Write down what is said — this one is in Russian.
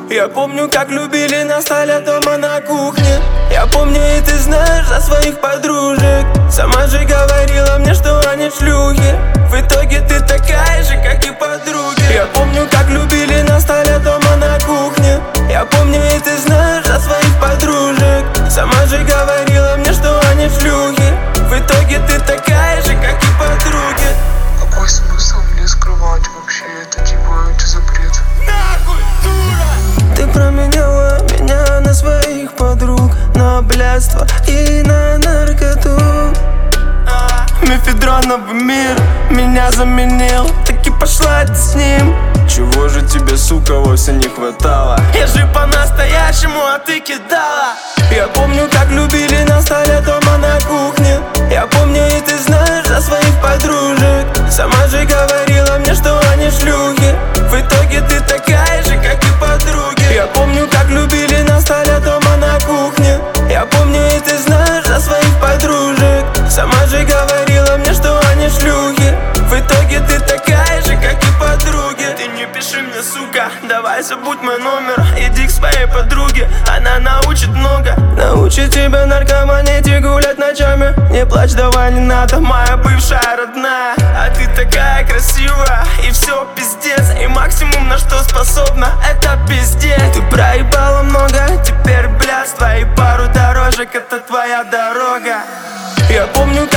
Я помню, как любили нас, стоя дома на кухне. Я помню, и ты знаешь за своих подружек. Сама же говорила мне, что они шлюхи. В итоге ты такая же, как и подруги. Я помню, как любили нас, стоя дома на кухне. Я помню, и ты знаешь за своих подружек. Сама же говорила мне, что они шлюхи. В итоге ты такая же, как и подруги. Какой смысл мне скрывать вообще? Это типа антизапрет. Нахуй, дура! Ты променяла меня на своих подруг, на блядство и на наркоту. Мефедроновый мир меня заменил, таки пошла ты с ним. Чего же тебе, сука, вовсе не хватало? Я же по-настоящему, а ты кидала. Я помню, как любили нас, стоя дома на кухне. Я помню, и ты знаешь за своих подружек. Сама же говорила мне, что они шлюхи. В итоге ты такая же, как и подруги. Я помню, как любили нас, стоя дома на кухне. Я помню, и ты знаешь за своих подружек. Сама же говорила мне, что они шлюхи. В итоге ты такая же, как и подруги. Ты не пиши мне, сука, давай забудь мой номер. Иди к своей подруге, она научит много. Научит тебя наркоманить и гулять ночами. Не плачь, давай, не надо, моя бывшая родная. А ты такая красивая, и все пиздец. И максимум, на что способна, это пиздец. Ты проебала много, теперь блядство. И пару дорожек, это твоя дорога. Я помню,